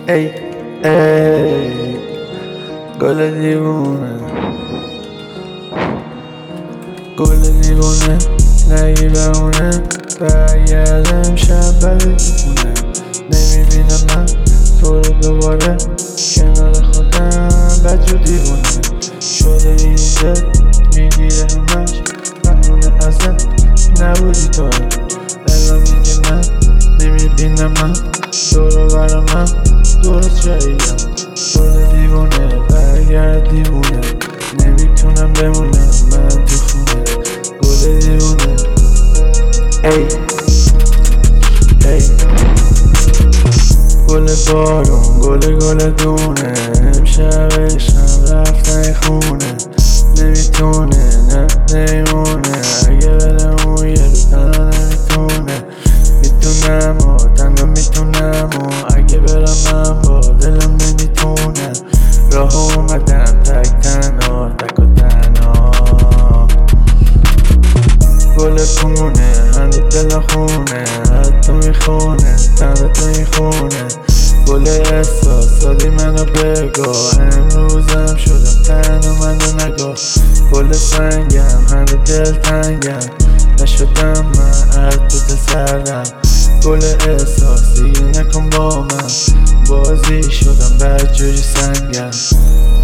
ای ای گل دیوونه، گل دیوونه نگی بمونه، برگردم شب ببینونه. نمیبینم من تو رو دوباره کنار خودم، بدجور دیوونه شده این دل میگیره همش بهونه ازت نبودی تو. الان میگی من نمیبینم من تو رو برا من درست جاییم. گل دیوونه برگرد دیوونه، نمیتونم بمونم من تو خونه. گل دیوونه ای ای گل بارون گل دونه، امشبشم رفتن خونه. نمیتونه نه نمیمونه، اگه برم اون یه رو تنها نمیتونه. میتونم و تنها میتونم و اگه برم من با دلم نمیتونه. راه اومدم تک تنها تک و تنها. گل پونه هنده دل خونه، حتی میخونه تنده تو میخونه. گل احساساتی منو بگو، امروزم شدم تنها منو نگاه. گل سنگم هنده دل تنگم، نشدم من از تو دل سردم. گل احساسی نکن با من، بازی شدم بدجوری سنگم.